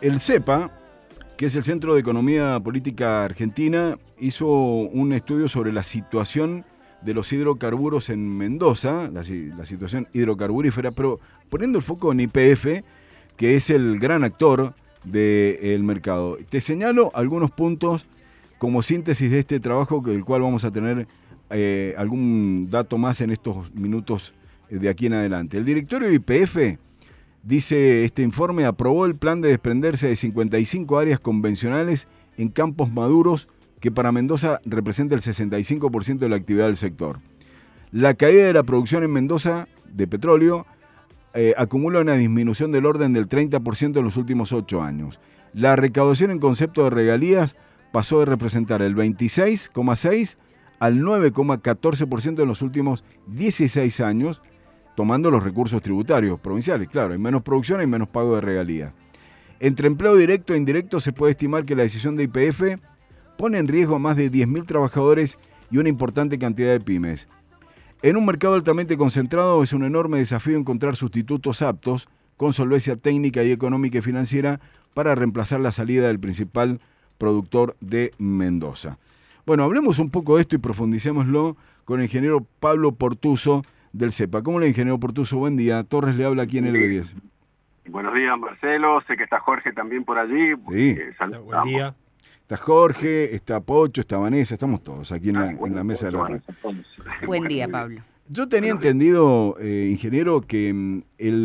El CEPA, que es el Centro de Economía Política Argentina, hizo un estudio sobre la situación de los hidrocarburos en Mendoza, la situación hidrocarburífera, pero poniendo el foco en YPF, que es el gran actor del mercado. Te señalo algunos puntos como síntesis de este trabajo, del cual vamos a tener algún dato más en estos minutos de aquí en adelante. El directorio de YPF, dice este informe, aprobó el plan de desprenderse de 55 áreas convencionales en campos maduros, que para Mendoza representa el 65% de la actividad del sector. La caída de la producción en Mendoza de petróleo acumula una disminución del orden del 30% en los últimos 8 años. La recaudación en concepto de regalías pasó de representar el 26,6% al 9,14% en los últimos 16 años, tomando los recursos tributarios provinciales. Claro, hay menos producción, hay menos pago de regalías. Entre empleo directo e indirecto se puede estimar que la decisión de YPF pone en riesgo a más de 10.000 trabajadores y una importante cantidad de pymes. En un mercado altamente concentrado es un enorme desafío encontrar sustitutos aptos, con solvencia técnica y económica y financiera, para reemplazar la salida del principal productor de Mendoza. Bueno, hablemos un poco de esto y profundicémoslo con el ingeniero Pablo Portuso del CEPA. ¿Cómo le, ingeniero Portuso? Buen día. Torres le habla aquí en LB10. Buenos días, Marcelo. Sé que está Jorge también por allí. Sí. Buen día. Está Jorge, está Pocho, está Vanessa, estamos todos aquí en la mesa de la radio. Buen día, Pablo. Yo tenía entendido, ingeniero, que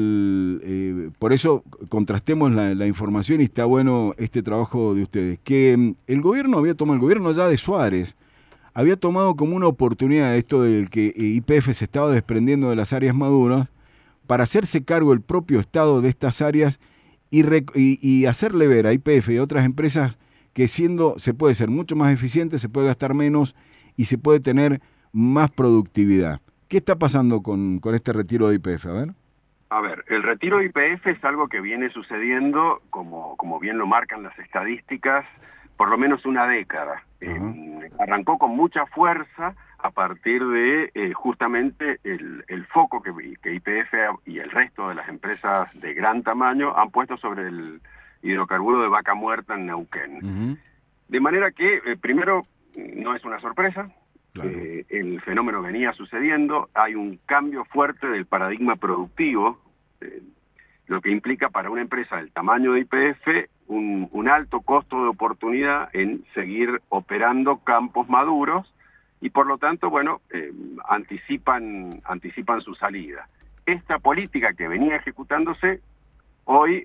por eso contrastemos la información y está bueno este trabajo de ustedes, que el gobierno ya de Suárez, había tomado como una oportunidad esto del que YPF se estaba desprendiendo de las áreas maduras para hacerse cargo el propio Estado de estas áreas y hacerle ver a YPF y a otras empresas que se puede ser mucho más eficiente, se puede gastar menos y se puede tener más productividad. ¿Qué está pasando con este retiro de YPF? A ver, el retiro de YPF es algo que viene sucediendo, como bien lo marcan las estadísticas, por lo menos una década. Arrancó con mucha fuerza a partir de justamente el foco que YPF y el resto de las empresas de gran tamaño han puesto sobre el hidrocarburo de Vaca Muerta en Neuquén. De manera que, primero, no es una sorpresa. Claro. El fenómeno venía sucediendo, hay un cambio fuerte del paradigma productivo, lo que implica para una empresa del tamaño de YPF un alto costo de oportunidad en seguir operando campos maduros y por lo tanto, bueno, anticipan su salida. Esta política que venía ejecutándose hoy,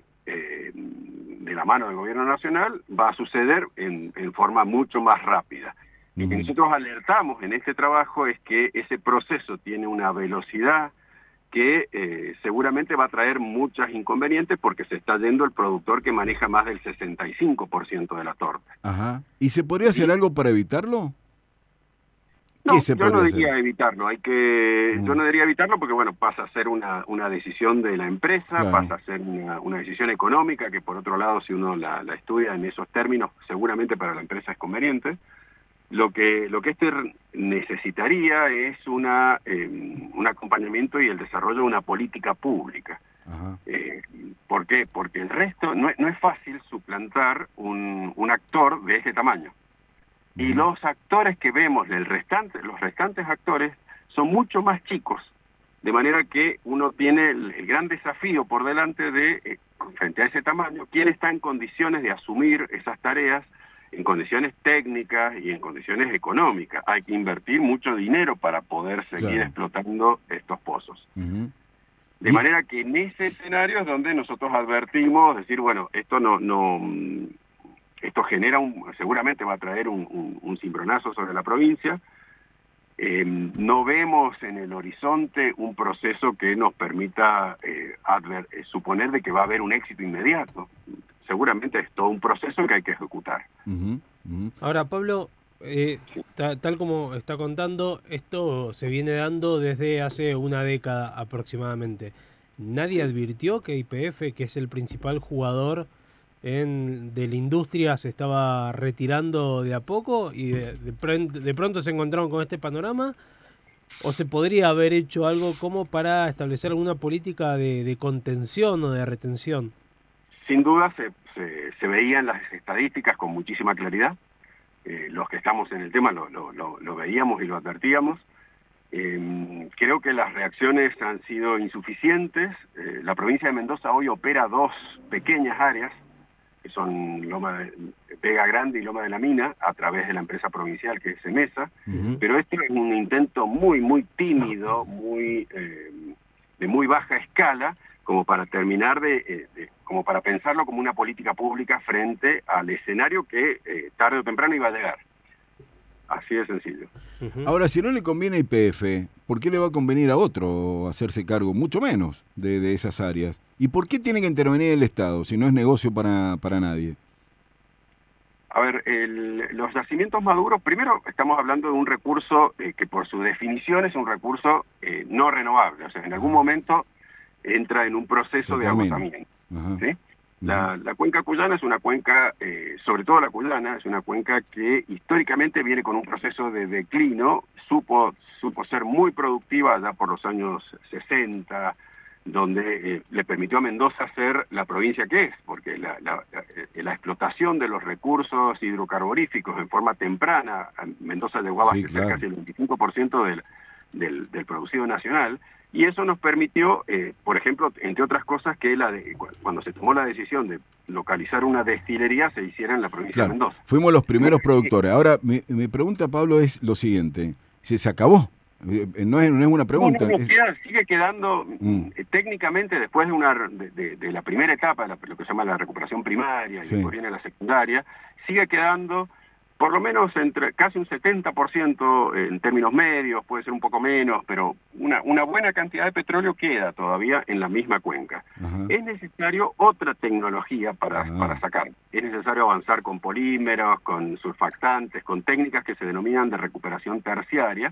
de la mano del gobierno nacional, va a suceder en forma mucho más rápida. Lo que nosotros alertamos en este trabajo es que ese proceso tiene una velocidad que seguramente va a traer muchos inconvenientes porque se está yendo el productor que maneja más del 65% de la torta. Ajá. ¿Y se podría hacer algo para evitarlo? No, yo no diría evitarlo. Yo no diría evitarlo porque, bueno, pasa a ser una decisión de la empresa, claro. Pasa a ser una decisión económica que, por otro lado, si uno la estudia en esos términos, seguramente para la empresa es conveniente. Lo que este necesitaría es un acompañamiento y el desarrollo de una política pública. ¿Por qué? Porque el resto no es fácil suplantar un actor de ese tamaño. Y los actores que vemos, los restantes actores, son mucho más chicos. De manera que uno tiene el gran desafío por delante de, frente a ese tamaño, quién está en condiciones de asumir esas tareas en condiciones técnicas y en condiciones económicas. Hay que invertir mucho dinero para poder seguir explotando estos pozos. De manera que en ese escenario es donde nosotros advertimos, decir, bueno, esto esto genera seguramente va a traer un cimbronazo sobre la provincia. No vemos en el horizonte un proceso que nos permita suponer de que va a haber un éxito inmediato. Seguramente es todo un proceso que hay que ejecutar. Ahora, Pablo, tal como está contando, esto se viene dando desde hace una década aproximadamente. ¿Nadie advirtió que YPF, que es el principal jugador de la industria, se estaba retirando de a poco y de pronto se encontraron con este panorama? ¿O se podría haber hecho algo como para establecer alguna política de contención o de retención? sin duda se veían las estadísticas con muchísima claridad. Los que estamos en el tema lo veíamos y lo advertíamos. Creo que las reacciones han sido insuficientes. La provincia de Mendoza hoy opera 2 pequeñas áreas, que son Vega Grande y Loma de la Mina, a través de la empresa provincial que es Semesa, pero esto es un intento muy tímido, de muy baja escala, como para terminar como para pensarlo como una política pública frente al escenario que tarde o temprano iba a llegar. Así de sencillo. Ahora, si no le conviene a YPF, ¿por qué le va a convenir a otro hacerse cargo, mucho menos, de esas áreas? ¿Y por qué tiene que intervenir el Estado, si no es negocio para nadie? A ver, los yacimientos maduros, primero estamos hablando de un recurso que por su definición es un recurso no renovable, o sea, en algún momento entra en un proceso de agotamiento. ¿Sí? La cuenca cuyana es una cuenca, sobre todo la cuyana, es una cuenca que históricamente viene con un proceso de declino, supo ser muy productiva allá por los años 60, donde le permitió a Mendoza ser la provincia que es, porque la explotación de los recursos hidrocarburíficos en forma temprana, Mendoza llegó a abastecer casi el 25% del producido nacional, y eso nos permitió, por ejemplo, entre otras cosas, que cuando se tomó la decisión de localizar una destilería, se hiciera en la provincia de Mendoza. Fuimos los primeros productores. Ahora, mi pregunta, Pablo, es lo siguiente. ¿Se acabó? No es una pregunta. Sigue quedando, técnicamente, después de la primera etapa, lo que se llama la recuperación primaria, y después viene la secundaria, sigue quedando por lo menos entre casi un 70% en términos medios, puede ser un poco menos, pero una buena cantidad de petróleo queda todavía en la misma cuenca. Es necesario otra tecnología para sacar. Es necesario avanzar con polímeros, con surfactantes, con técnicas que se denominan de recuperación terciaria.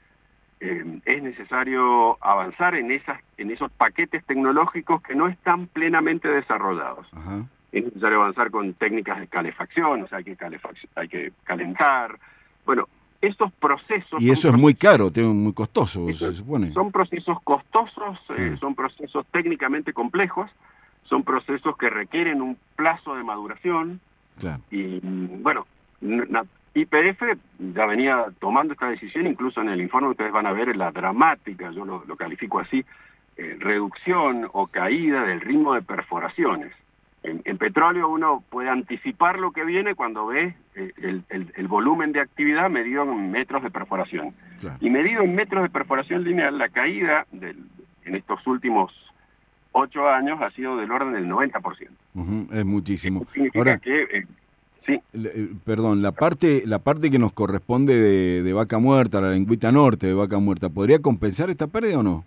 Es necesario avanzar en esos paquetes tecnológicos que no están plenamente desarrollados. Es necesario avanzar con técnicas de calefacción, o sea, hay que calentar. Bueno, estos procesos... Y eso es muy caro, muy costoso, se supone. Son procesos costosos, son procesos técnicamente complejos, son procesos que requieren un plazo de maduración. Claro. Y, bueno, YPF ya venía tomando esta decisión, incluso en el informe ustedes van a ver la dramática, yo lo califico así, reducción o caída del ritmo de perforaciones. En petróleo uno puede anticipar lo que viene cuando ve el volumen de actividad medido en metros de perforación. Claro. Y medido en metros de perforación lineal, la caída en estos últimos 8 años ha sido del orden del 90%. Es muchísimo. Eso significa ahora, que... sí. Perdón, la parte que nos corresponde de Vaca Muerta, la lengüita norte de Vaca Muerta, ¿podría compensar esta pérdida o no?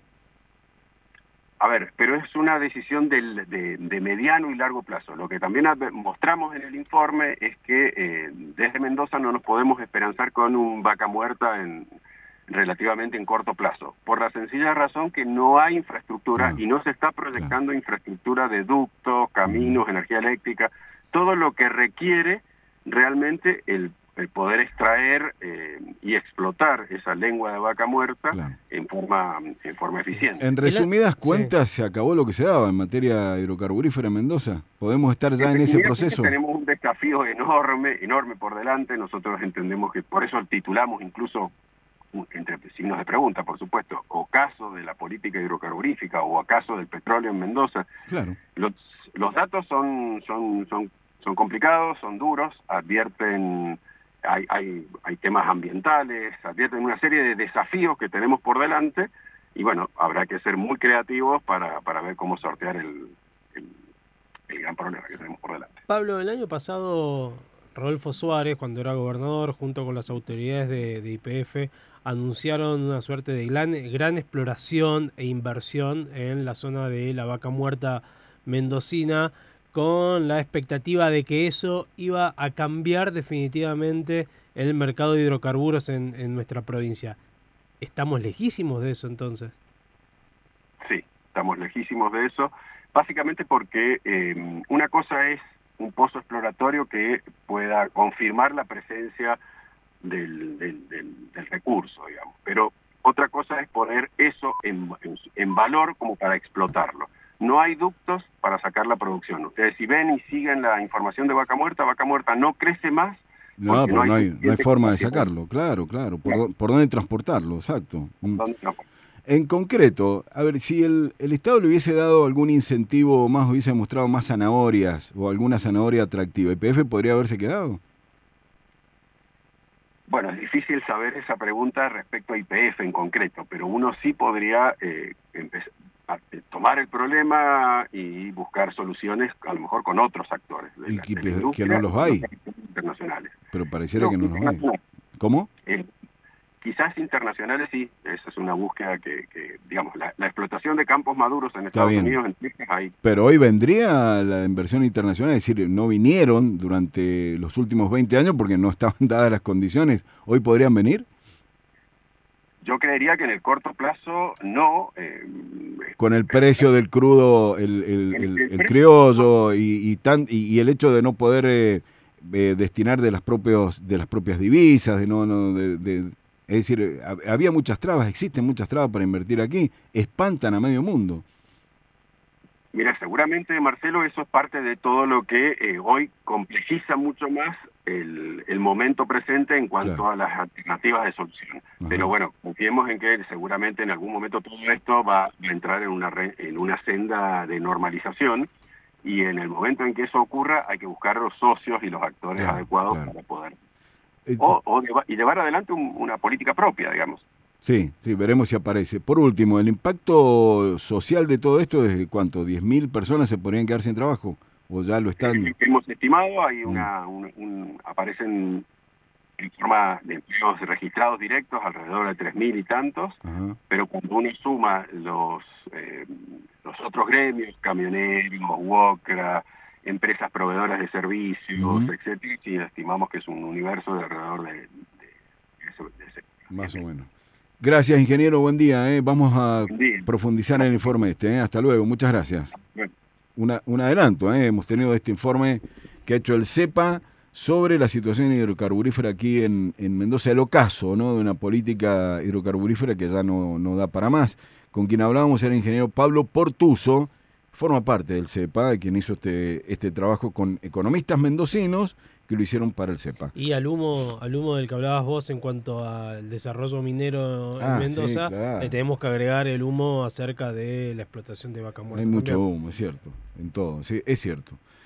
A ver, pero es una decisión de mediano y largo plazo. Lo que también mostramos en el informe es que desde Mendoza no nos podemos esperanzar con un Vaca Muerta relativamente en corto plazo, por la sencilla razón que no hay infraestructura y no se está proyectando infraestructura de ductos, caminos, energía eléctrica, todo lo que requiere realmente el poder extraer y explotar esa lengua de vaca muerta en forma eficiente. En resumidas cuentas, ¿se acabó lo que se daba en materia hidrocarburífera en Mendoza? ¿Podemos estar ya en ese proceso? Tenemos un desafío enorme por delante. Nosotros entendemos que por eso titulamos incluso, entre signos de pregunta, por supuesto, ocaso de la política hidrocarburífica o acaso del petróleo en Mendoza. Claro. Los datos son complicados, son duros, advierten... Hay temas ambientales, advierten una serie de desafíos que tenemos por delante y bueno, habrá que ser muy creativos para ver cómo sortear el gran problema que tenemos por delante. Pablo, el año pasado Rodolfo Suárez, cuando era gobernador, junto con las autoridades de YPF, anunciaron una suerte de gran exploración e inversión en la zona de la Vaca Muerta mendocina, con la expectativa de que eso iba a cambiar definitivamente el mercado de hidrocarburos en nuestra provincia. ¿Estamos lejísimos de eso entonces? Sí, estamos lejísimos de eso, básicamente porque una cosa es un pozo exploratorio que pueda confirmar la presencia del recurso, digamos, pero otra cosa es poner eso en valor como para explotarlo. no hay ductos para sacar la producción. Ustedes si ven y siguen la información de Vaca Muerta no crece más. No, porque no hay forma de sacarlo, claro. ¿Por dónde transportarlo? Exacto. En concreto, a ver, si el Estado le hubiese dado algún incentivo más, hubiese mostrado más zanahorias o alguna zanahoria atractiva, ¿YPF podría haberse quedado? Bueno, es difícil saber esa pregunta respecto a YPF en concreto, pero uno sí podría empezar a tomar el problema y buscar soluciones, a lo mejor con otros actores. Que no los hay. Internacionales. Pero pareciera que no los hay. ¿Cómo? Quizás internacionales sí, esa es una búsqueda que digamos, la explotación de campos maduros en Estados Unidos, en Texas, hay. Pero hoy vendría la inversión internacional, es decir, no vinieron durante los últimos 20 años porque no estaban dadas las condiciones. ¿Hoy podrían venir? Yo creería que en el corto plazo no. Con el precio del crudo, el criollo y el hecho de no poder destinar de las propias divisas, es decir, había muchas trabas, existen muchas trabas para invertir aquí, espantan a medio mundo. Mira, seguramente, Marcelo, eso es parte de todo lo que hoy complejiza mucho más el momento presente en cuanto a las alternativas de solución. Ajá. Pero bueno, confiemos en que seguramente en algún momento todo esto va a entrar en una senda de normalización, y en el momento en que eso ocurra hay que buscar los socios y los actores adecuados para poder y llevar adelante una política propia, digamos. Sí, veremos si aparece. Por último, el impacto social de todo esto es ¿cuánto? ¿10.000 personas se podrían quedar sin trabajo? ¿O ya lo están? Hemos estimado, hay aparecen en forma de empleos registrados directos alrededor de 3.000 y tantos. Ajá. Pero cuando uno suma los otros gremios, camioneros, UOCRA, empresas proveedoras de servicios, etcétera, sí, estimamos que es un universo de alrededor de ese. Más o menos. Gracias, ingeniero, buen día. Vamos a profundizar en el informe Hasta luego, muchas gracias. Bueno. Un adelanto, hemos tenido este informe que ha hecho el CEPA sobre la situación hidrocarburífera aquí en Mendoza, el ocaso, ¿no?, de una política hidrocarburífera que ya no da para más. Con quien hablábamos era el ingeniero Pablo Portuso, forma parte del CEPA, quien hizo este trabajo con economistas mendocinos que lo hicieron para el CEPA. Y al humo del que hablabas vos en cuanto al desarrollo minero en Mendoza, sí, claro, le tenemos que agregar el humo acerca de la explotación de Vaca Muerta. Hay mucho humo, es cierto, en todo, sí, es cierto.